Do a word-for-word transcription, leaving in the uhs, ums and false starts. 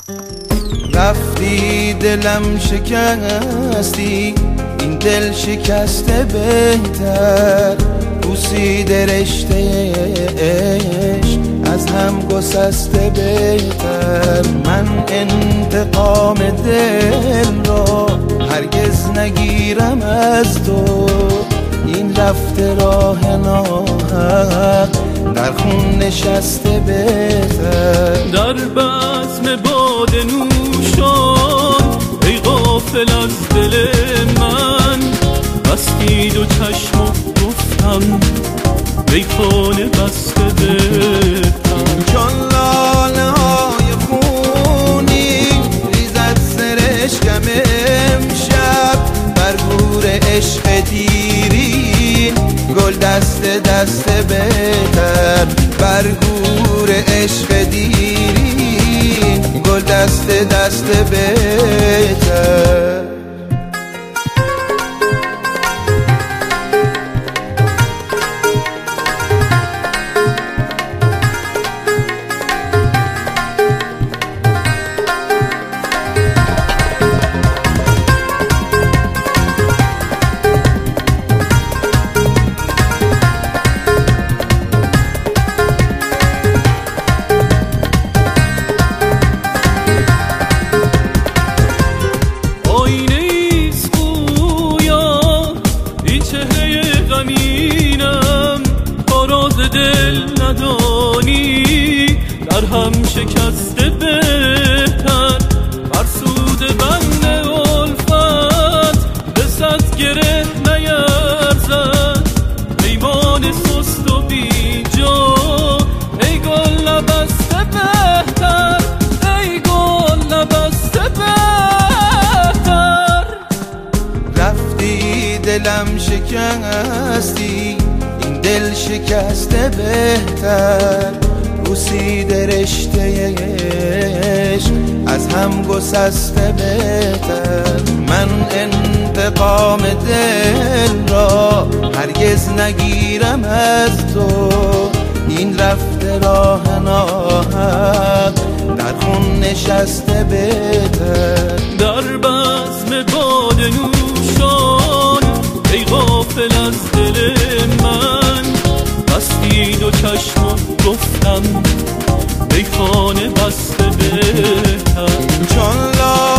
رفتی دلم شکستی، این دل شکسته بهتر، بوسیده رشته عشق از هم گسسته بهتر. من انتقام دل را هرگز نگیرم از تو، این رفته راه ناحق در خون نشسته بهتر. در بزم باده نوشان ای غافل از دل من، بستی دو چشم و گفتم میخانه بسته بهتر. چون لاله های خونی ریزد سرشکم امشب، بر گور عشق دیرین گل دست دست بهتر. بر گور عشق دیرین گل دست دست بهتر. دل ندانی در هم شکسته بهتر، فرسود بند الفت به صد گره نیرزد. پیمان سست و بیجا ای گل نبسته بهتر، ای گل نبسته بهتر. رفتی دلم شکستی، دل شکسته بهتر، بوسیده رشته عشق از هم گسسته بهتر. من انتقام دل را هرگز نگیرم از تو، این رفته راه ناحق در خون نشسته بهتر. در بزم باده نوشان ای غافل از دل من، بستی دو چشم و گفتم میخانه بسته بهتر. چون